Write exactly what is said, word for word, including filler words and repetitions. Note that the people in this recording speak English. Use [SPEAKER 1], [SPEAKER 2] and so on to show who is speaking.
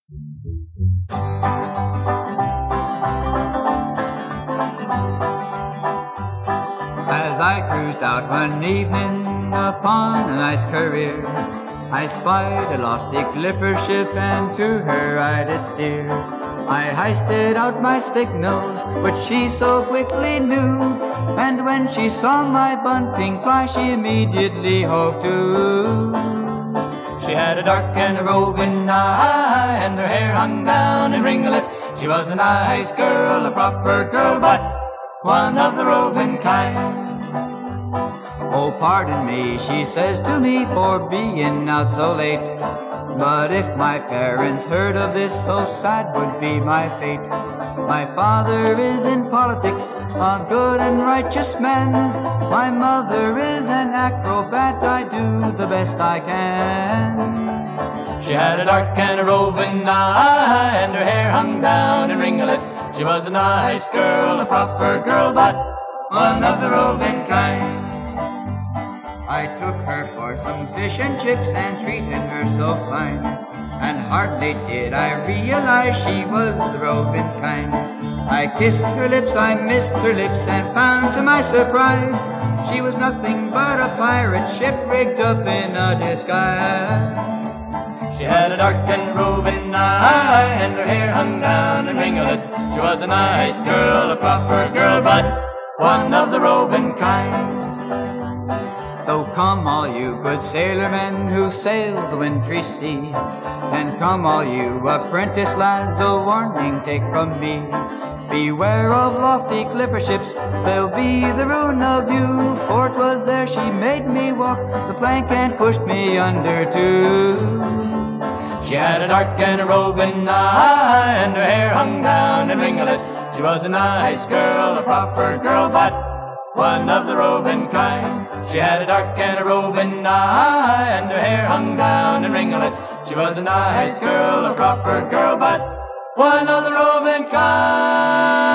[SPEAKER 1] As I cruised out one evening upon a night's career, I spied a lofty clipper ship, and to her I did steer. I hoisted out my signals, which she so quickly knew, and when she saw my bunting fly, she immediately hove to. She had a dark and a roving eye, and her hair hung down in ringlets. She was a nice girl, a proper girl, but one of the roving kind. Oh, pardon me, she says to me, for being out so late, but if my parents heard of this, so sad would be my fate. My father is in politics, a good and righteous man. My mother is an acrobat, I do the best I can. She had a dark and a roving eye, and her hair hung down in ringlets. She was a nice girl, a proper girl, but one of the roving kind. I took her for some fish and chips and treated her so fine, and hardly did I realize she was the roving kind. I kissed her lips, I missed her lips, and found to my surprise she was nothing but a pirate ship rigged up in a disguise. She had a dark and roving eye, and her hair hung down in ringlets. She was a nice girl, a proper girl, but one of the roving kind. So come all you good sailormen who sail the wintry sea, and come all you apprentice lads, a warning take from me. Beware of lofty clipper ships, they'll be the ruin of you, for 'twas there she made me walk the plank and pushed me under too. She had a dark and a roving eye, and her hair hung down in ringlets. She was a nice girl, a proper girl, but one of the roving kind. She had a dark and a roving eye, and her hair hung down in ringlets. She was a nice girl, a proper girl, but one of the roving kind.